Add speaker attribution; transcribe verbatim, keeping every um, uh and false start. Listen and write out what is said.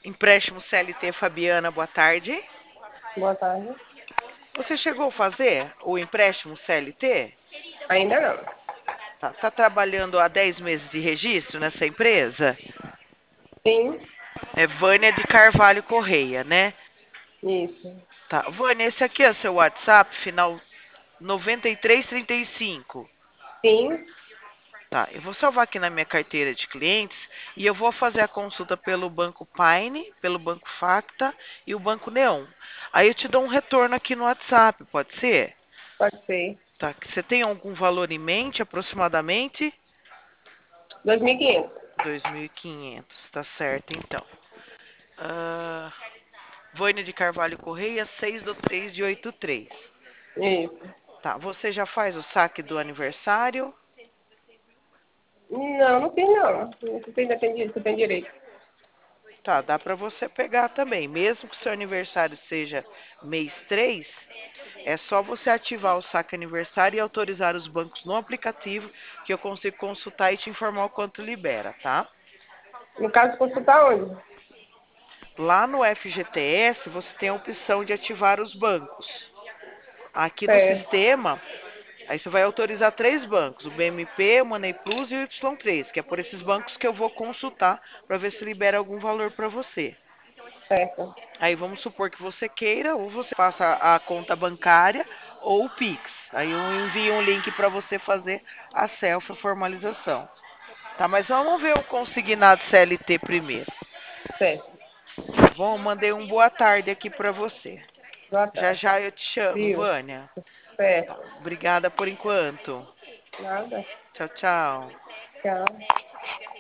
Speaker 1: Empréstimo C L T Fabiana, boa tarde.
Speaker 2: Boa tarde.
Speaker 1: Você chegou a fazer o empréstimo C L T?
Speaker 2: Ainda não.
Speaker 1: Tá, tá trabalhando há dez meses de registro nessa empresa?
Speaker 2: Sim,
Speaker 1: É Vânia de Carvalho Correia, né?
Speaker 2: isso.
Speaker 1: Tá. Vânia, esse aqui é seu WhatsApp, final noventa e três trinta e cinco.
Speaker 2: Sim,
Speaker 1: Tá, eu vou salvar aqui na minha carteira de clientes e eu vou fazer a consulta pelo Banco Paine, pelo Banco Facta e o Banco Neon. Aí eu te dou um retorno aqui no WhatsApp, pode ser?
Speaker 2: pode ser.
Speaker 1: Tá, que você tem algum valor em mente aproximadamente?
Speaker 2: dois mil e quinhentos.
Speaker 1: dois mil e quinhentos, tá certo então. Ah, Vânia de Carvalho Correia, seis do três de oitenta e três.
Speaker 2: Isso.
Speaker 1: Tá, você já faz o saque do aniversário?
Speaker 2: Não, não fiz não. Você tem, tem, você tem direito.
Speaker 1: Tá, dá para você pegar também. Mesmo que o seu aniversário seja mês três, é só você ativar o saque aniversário e autorizar os bancos no aplicativo que eu consigo consultar e te informar o quanto libera, tá?
Speaker 2: No caso, consultar onde?
Speaker 1: Lá no F G T S você tem a opção de ativar os bancos. Aqui no
Speaker 2: Certo,
Speaker 1: sistema, aí você vai autorizar três bancos, o B M P, o Money Plus e o Y três, que é por esses bancos que eu vou consultar para ver se libera algum valor para você.
Speaker 2: certo,
Speaker 1: Aí vamos supor que você queira, ou você faça a conta bancária ou o Pix. Aí eu envio um link para você fazer a selfie, a formalização. Tá, mas vamos ver o consignado C L T primeiro.
Speaker 2: certo.
Speaker 1: Tá bom? Mandei um boa tarde aqui para você.
Speaker 2: Boa
Speaker 1: Já
Speaker 2: tarde.
Speaker 1: já eu te chamo,
Speaker 2: Viu?
Speaker 1: Vânia. Tá,
Speaker 2: Certo.
Speaker 1: obrigada por enquanto.
Speaker 2: Nada.
Speaker 1: Tchau, tchau.
Speaker 2: Tchau.